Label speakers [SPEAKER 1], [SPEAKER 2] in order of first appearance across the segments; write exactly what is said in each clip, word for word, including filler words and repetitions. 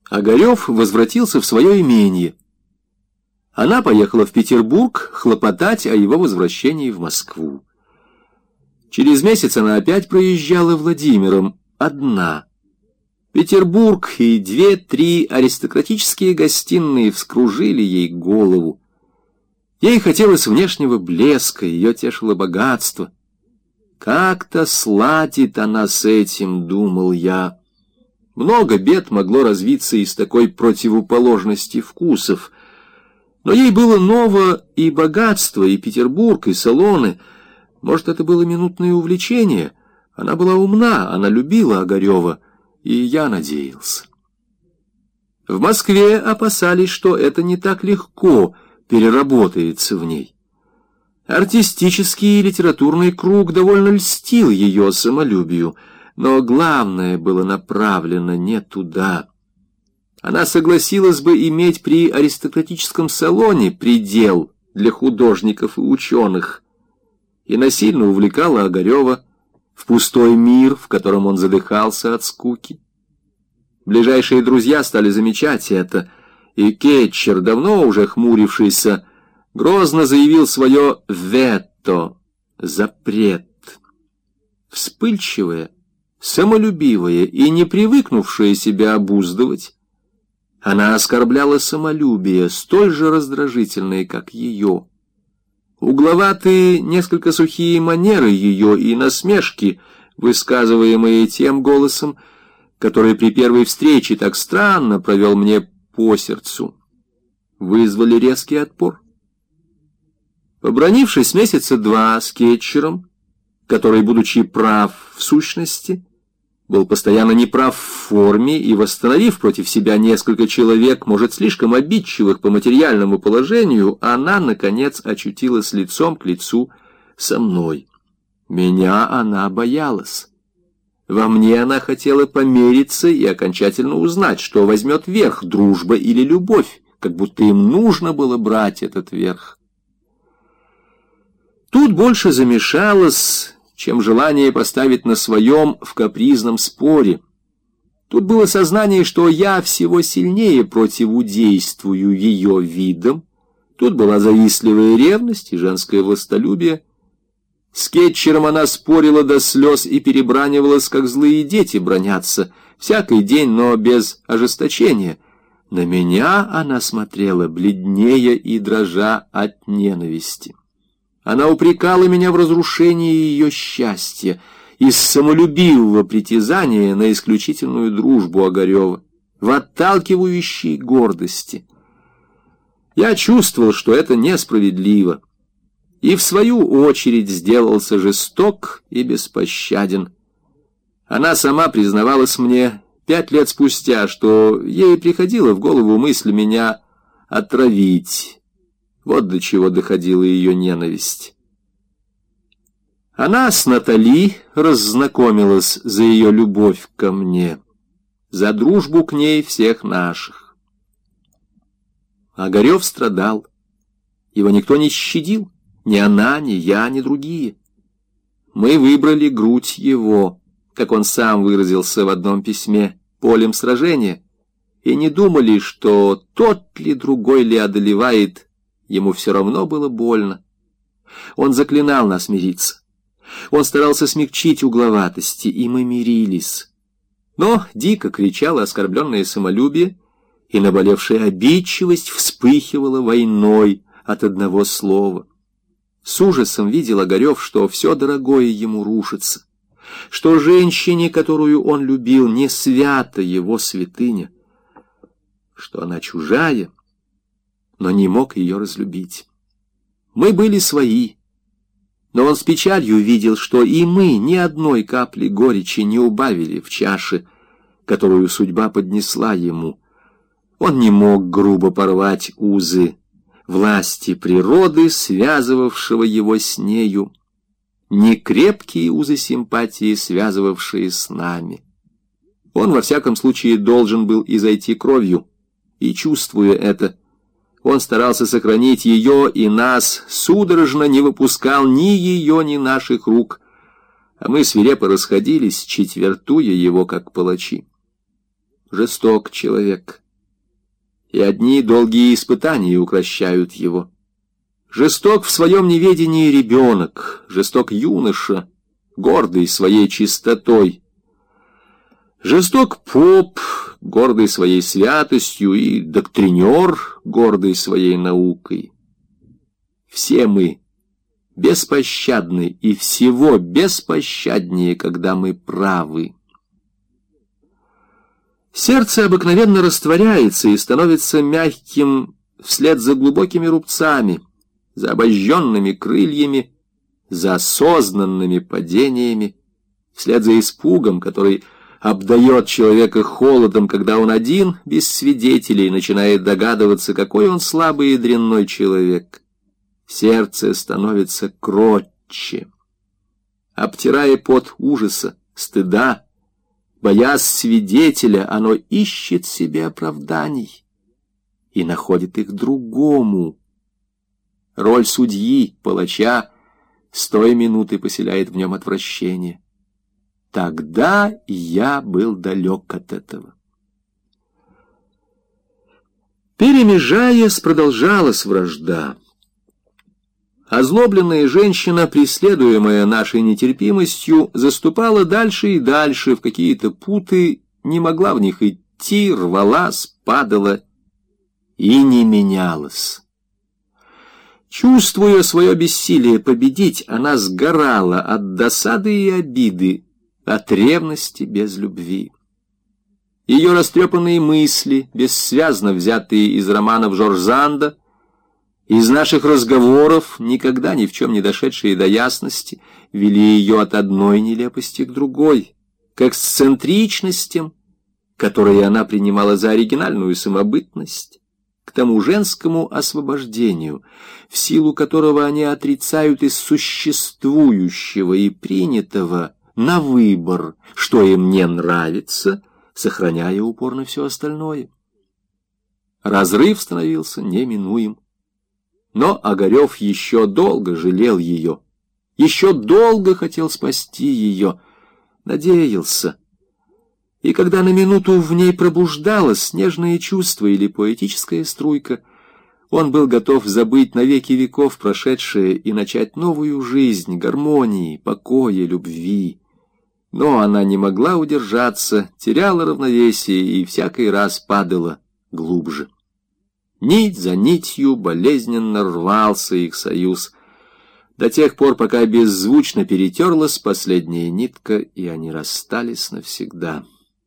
[SPEAKER 1] Огарев возвратился в свое имение. Она поехала в Петербург хлопотать о его возвращении в Москву. Через месяц она опять проезжала Владимиром, одна. Петербург и две-три аристократические гостиные вскружили ей голову. Ей хотелось внешнего блеска, ее тешило богатство. Как-то сладит она с этим, думал я. Много бед могло развиться из такой противоположности вкусов. Но ей было ново и богатство, и Петербург, и салоны. Может, это было минутное увлечение. Она была умна, она любила Огарева, и я надеялся. В Москве опасались, что это не так легко переработается в ней. Артистический и литературный круг довольно льстил ее самолюбию, но главное было направлено не туда. Она согласилась бы иметь при аристократическом салоне предел для художников и ученых, и насильно увлекала Огарева в пустой мир, в котором он задыхался от скуки. Ближайшие друзья стали замечать это, и Кетчер, давно уже хмурившийся, грозно заявил свое «вето» — запрет. Вспыльчивая, самолюбивая и не привыкнувшая себя обуздывать, она оскорбляла самолюбие, столь же раздражительное, как ее. Угловатые, несколько сухие манеры ее и насмешки, высказываемые тем голосом, который при первой встрече так странно провел мне по сердцу, вызвали резкий отпор. Побранившись месяца два с Кетчером, который, будучи прав в сущности, был постоянно неправ в форме и, восстановив против себя несколько человек, может, слишком обидчивых по материальному положению, она, наконец, очутилась лицом к лицу со мной. Меня она боялась. Во мне она хотела помериться и окончательно узнать, что возьмет верх, дружба или любовь, как будто им нужно было брать этот верх. Тут больше замешалось, чем желание поставить на своем в капризном споре. Тут было сознание, что я всего сильнее противодействую ее видам. Тут была завистливая ревность и женское властолюбие. С Кетчером она спорила до слез и перебранивалась, как злые дети бранятся, всякий день, но без ожесточения. На меня она смотрела бледнее и дрожа от ненависти. Она упрекала меня в разрушении ее счастья из самолюбивого притязания на исключительную дружбу Огарева, в отталкивающей гордости. Я чувствовал, что это несправедливо, и в свою очередь сделался жесток и беспощаден. Она сама признавалась мне пять лет спустя, что ей приходила в голову мысль меня отравить. Вот до чего доходила ее ненависть. Она с Натали раззнакомилась за ее любовь ко мне, за дружбу к ней всех наших. Огарев страдал. Его никто не щадил, ни она, ни я, ни другие. Мы выбрали грудь его, как он сам выразился в одном письме, полем сражения, и не думали, что тот ли другой ли одолевает. Ему все равно было больно. Он заклинал нас мириться. Он старался смягчить угловатости, и мы мирились. Но дико кричало оскорбленное самолюбие, и наболевшая обидчивость вспыхивала войной от одного слова. С ужасом видел Огарев, что все дорогое ему рушится, что женщине, которую он любил, не свята его святыня, что она чужая, но не мог ее разлюбить. Мы были свои, но он с печалью видел, что и мы ни одной капли горечи не убавили в чаше, которую судьба поднесла ему. Он не мог грубо порвать узы власти природы, связывавшего его с нею, не крепкие узы симпатии, связывавшие с нами. Он, во всяком случае, должен был изойти кровью, и, чувствуя это, он старался сохранить ее и нас, судорожно не выпускал ни ее, ни наших рук, а мы свирепо расходились, четвертуя его, как палачи. жесток человек, и одни долгие испытания укрощают его. Жесток в своем неведении ребенок, жесток юноша, гордый своей чистотой. Жесток поп, гордый своей святостью, и доктринер, гордый своей наукой. Все мы беспощадны, и всего беспощаднее, когда мы правы. Сердце обыкновенно растворяется и становится мягким вслед за глубокими рубцами, за обожженными крыльями, за осознанными падениями, вслед за испугом, который обдает человека холодом, когда он один, без свидетелей, начинает догадываться, какой он слабый и дрянной человек. Сердце становится кротче. Обтирая пот ужаса, стыда, боясь свидетеля, оно ищет себе оправданий и находит их другому. Роль судьи, палача с той минуты поселяет в нем отвращение. Тогда я был далек от этого. Перемежаясь, продолжалась вражда. Озлобленная женщина, преследуемая нашей нетерпимостью, заступала дальше и дальше в какие-то путы, не могла в них идти, рвалась, падала и не менялась. Чувствуя свое бессилие победить, она сгорала от досады и обиды, от ревности без любви. Ее растрепанные мысли, бессвязно взятые из романов Жорж Занда, из наших разговоров, никогда ни в чем не дошедшие до ясности, вели ее от одной нелепости к другой, к эксцентричностям, которые она принимала за оригинальную самобытность, к тому женскому освобождению, в силу которого они отрицают из существующего и принятого на выбор, что им не нравится, сохраняя упорно все остальное. Разрыв становился неминуем. Но Огарев еще долго жалел ее, еще долго хотел спасти ее, надеялся. И когда на минуту в ней пробуждалось нежное чувство или поэтическая струйка, он был готов забыть на веки веков прошедшее и начать новую жизнь гармонии, покоя, любви. Но она не могла удержаться, теряла равновесие и всякий раз падала глубже. Нить за нитью болезненно рвался их союз, до тех пор, пока беззвучно перетерлась последняя нитка, и они расстались навсегда.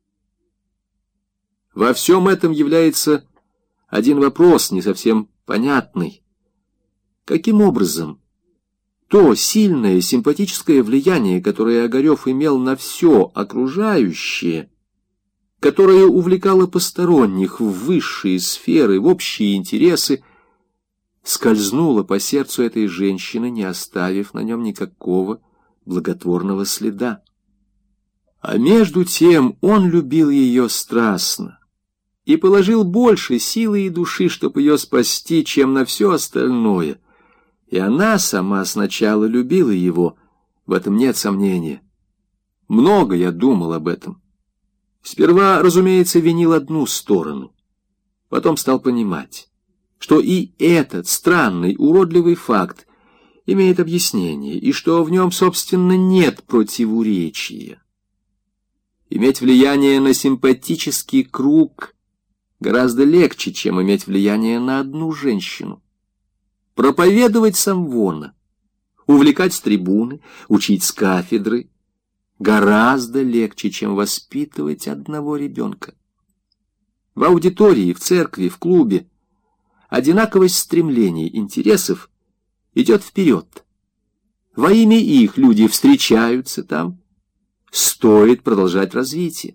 [SPEAKER 1] Во всем этом является один вопрос, не совсем понятный. Каким образом то сильное симпатическое влияние, которое Огарев имел на все окружающее, которое увлекало посторонних в высшие сферы, в общие интересы, скользнуло по сердцу этой женщины, не оставив на нем никакого благотворного следа. А между тем он любил ее страстно и положил больше силы и души, чтобы ее спасти, чем на все остальное. И она сама сначала любила его, в этом нет сомнения. Много я думал об этом. Сперва, разумеется, винил одну сторону. Потом стал понимать, что и этот странный, уродливый факт имеет объяснение, и что в нем, собственно, нет противоречия. Иметь влияние на симпатический круг гораздо легче, чем иметь влияние на одну женщину. Проповедовать самвона, увлекать с трибуны, учить с кафедры гораздо легче, чем воспитывать одного ребенка. В аудитории, в церкви, в клубе одинаковость стремлений, интересов идет вперед. Во имя их люди встречаются там. Стоит продолжать развитие.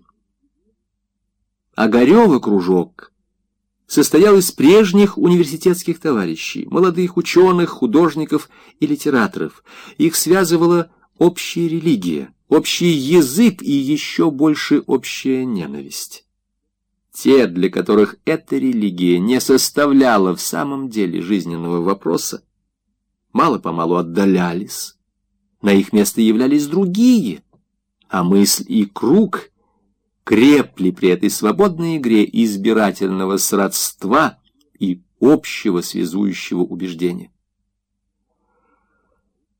[SPEAKER 1] Огарева кружок состоял из прежних университетских товарищей, молодых ученых, художников и литераторов. Их связывала общая религия, общий язык и еще больше общая ненависть. Те, для которых эта религия не составляла в самом деле жизненного вопроса, мало-помалу отдалялись, на их место являлись другие, а мысль и круг крепли при этой свободной игре избирательного сродства и общего связующего убеждения.